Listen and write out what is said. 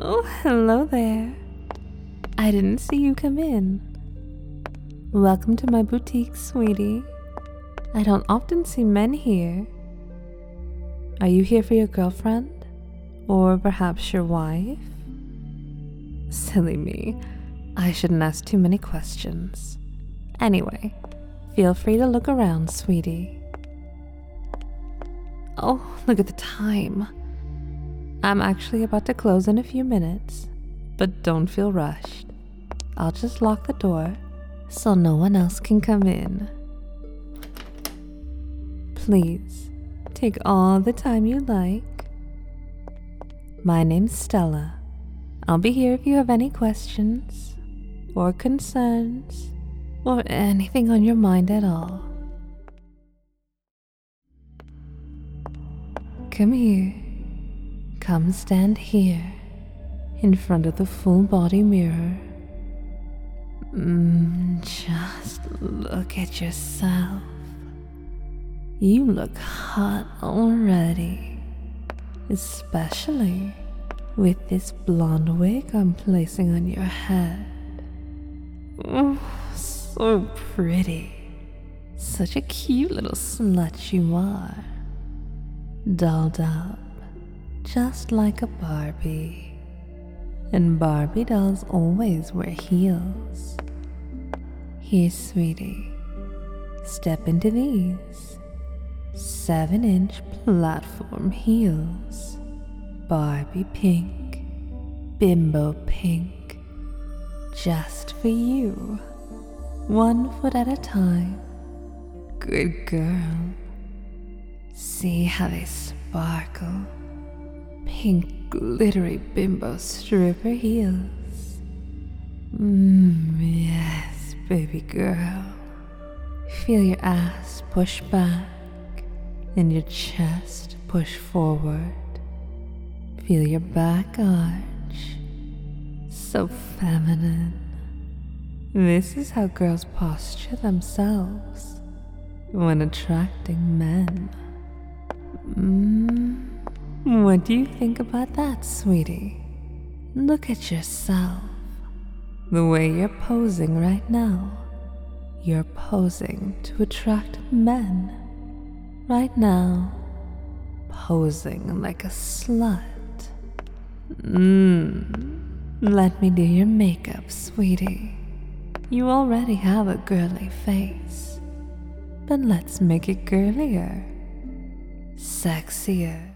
Oh, hello there. I didn't see you come in. Welcome to my boutique, sweetie. I don't often see men here. Are you here for your girlfriend? Or perhaps your wife? Silly me. I shouldn't ask too many questions. Anyway, feel free to look around, sweetie. Oh, look at the time. I'm actually about to close in a few minutes, but don't feel rushed. I'll just lock the door so no one else can come in. Please, take all the time you like. My name's Stella. I'll be here if you have any questions, or concerns, or anything on your mind at all. Come here. Come stand here, in front of the full body mirror. Just look at yourself. You look hot already, especially with this blonde wig I'm placing on your head. Oh, so pretty. Such a cute little slut you are. Dolled up, just like a Barbie. And Barbie dolls always wear heels. Here, sweetie, step into these 7-inch platform heels. Barbie pink, bimbo pink, just for you. 1 foot at a time. Good girl. See how they sparkle. Pink glittery bimbo stripper heels. Yes, baby girl. Feel your ass push back and your chest push forward. Feel your back arch. So feminine. This is how girls posture themselves when attracting men. What do you think about that, sweetie? Look at yourself. The way you're posing right now. You're posing to attract men. Right now, posing like a slut. Let me do your makeup, sweetie. You already have a girly face, but let's make it girlier, sexier,